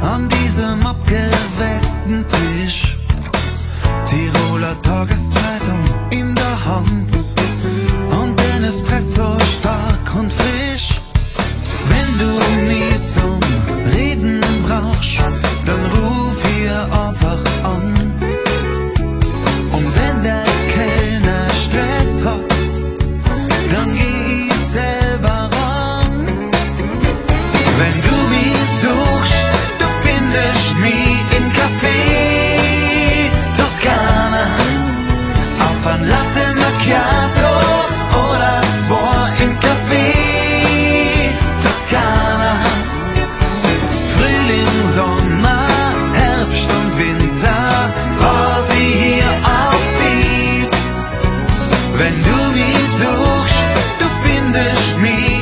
an diesem abgewetzten Tisch. Tiroler Tageszeitung in der Hand und den Espresso stark und frisch. Wenn du nie zum Reden brauchst, dann ruf hier einfach an. Und wenn der Kellner Stress hat, dann geh ich selber ran. Wenn du mich suchst, du findest mich im Café Toskana, auf ein Latte Macchiato oder zwei im Café Toskana. Frühling, Sommer, Herbst und Winter, Party hier auf die. Wenn du mich suchst, du findest mich